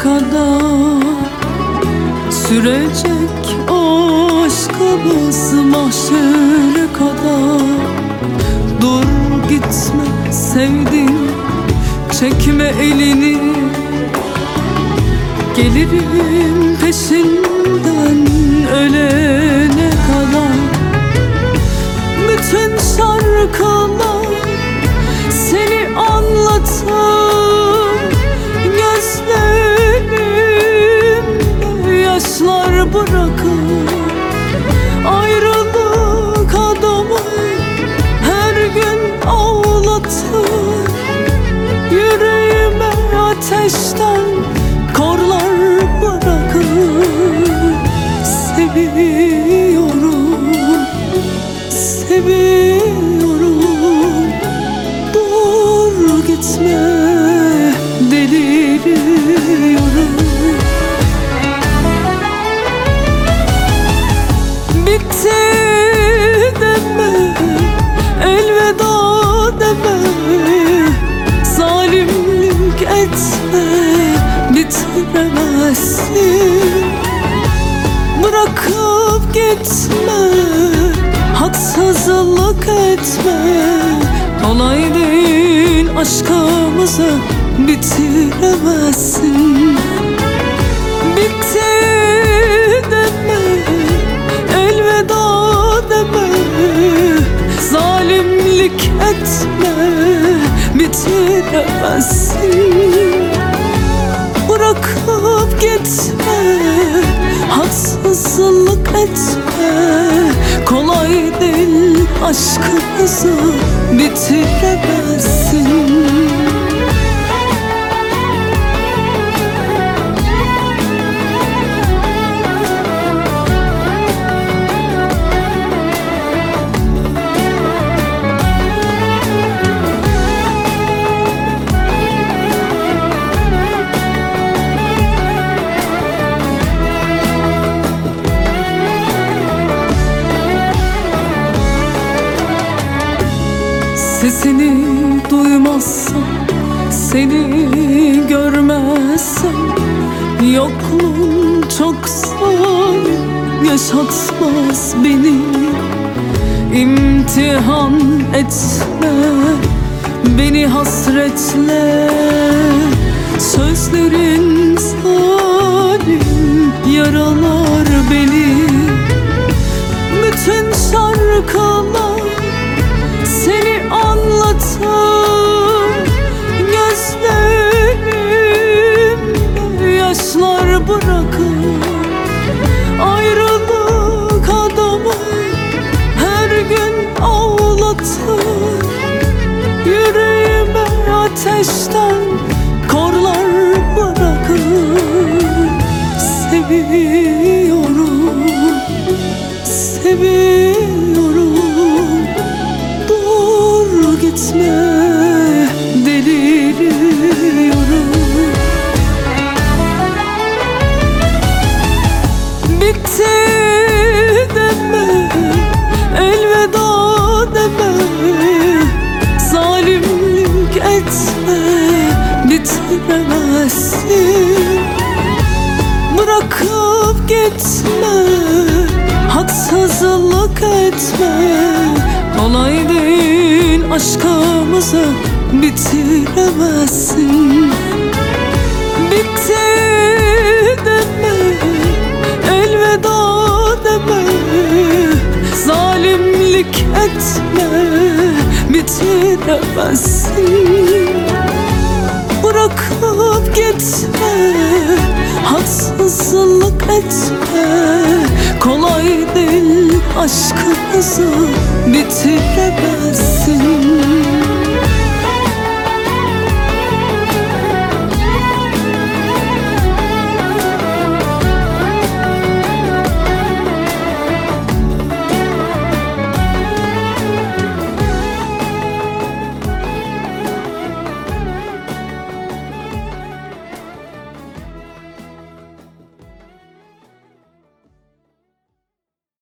kadar sürecek aşkımız mahşere kadar. Dur gitme sevdim, çekme elini, gelirim peşinden ölene kadar. Bütün şarkılar seni anlatır, gözlerimde yaşlar bırakır. Ayrılık adamı her gün ağlatır, yüreğime ateşten korlar bırakır. Seviyorum, seviyorum, dur gitme, deliriyorum. Bitti deme, elveda deme, zalimlik etme, bitiremezsin. Bırakıp gitme, haksızlık etme, kolay değil aşkımızı bitiremezsin. Bitti deme, elveda deme, zalimlik etme, bitiremezsin. Bırakıp gitme, haksızlık etme, kolay değil aşkımızı bitiremezsin. Sesini duymazsam, seni görmezsem, yokluğun çok zor, yaşatmaz beni. İmtihan etme beni hasretle, sözlerin zalim yaralar beni. Bütün şarkılar seni anlatır, gözlerimde yaşlar bırakır. Ayrılık adamı her gün ağlatır, yüreğime ateşten korlar bırakır. Seviyorum, seviyorum, dur gitme, deliriyorum. Bitti deme, elveda deme, zalimlik etme, bitiremezsin. Bırakıp gitme, haksızlık etme, kolay değil aşkımızı bitiremezsin. Bitti deme, elveda deme, zalimlik etme, bitiremezsin. Bırakıp gitme, haksızlık etme, kolay değil aşkımızı bitiremezsin.